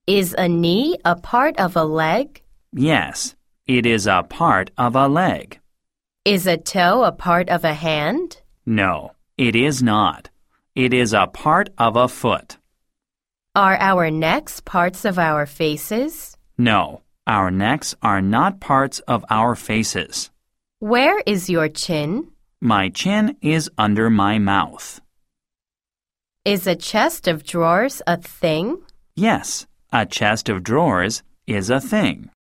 Is a knee a part of a leg? Yes, it is a part of a leg. Is a toe a part of a hand? No, it is not. It is a part of a foot. Are our necks parts of our faces? No, our necks are not parts of our faces. Where is your chin? My chin is under my mouth. Is a chest of drawers a thing? Yes, a chest of drawers is a thing.